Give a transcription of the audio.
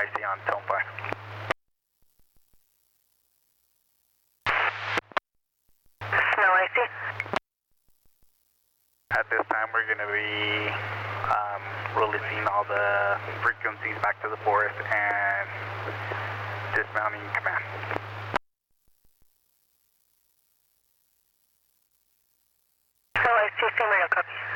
I see on tone 5. No, I see. At this time, we're going to be releasing all the frequencies back to the forest and dismounting command. No, I see. Same radio, copy.